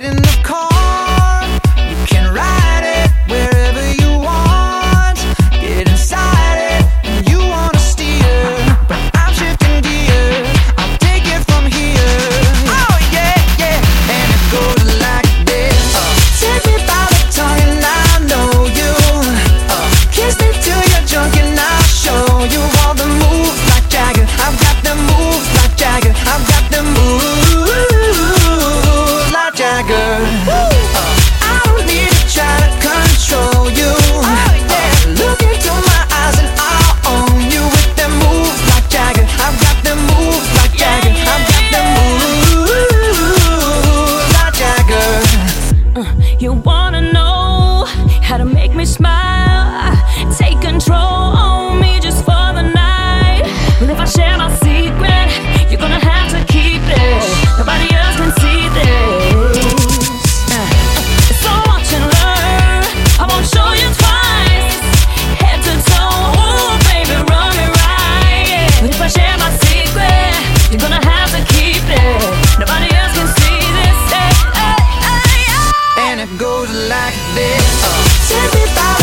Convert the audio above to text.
Get in the car, you can ride it wherever you want. Get inside it, and you wanna steer, but I'm shifting gears. I'll take it from here. Oh yeah, yeah, and it goes like this. Take me by the tongue and I know you. Kiss me till you're drunk and I'll show you all the moves like Jagger. I've got the moves like Jagger. I've got the moves like Jagger. I don't need to try to control you. Look into my eyes and I'll own you with them moves like Jagger. I've got them moves like Jagger. I've got them moves like Jagger. You wanna know how to make me smile? Take control on me just for the night. But if I share my secret, you're gonna have to keep it. Nobody else can see this. So watch and learn. I won't show you twice. Head to toe, ooh, baby, run me right. But if I share my secret, you're gonna have to keep it. Nobody else can see this. And it goes like this. Take me by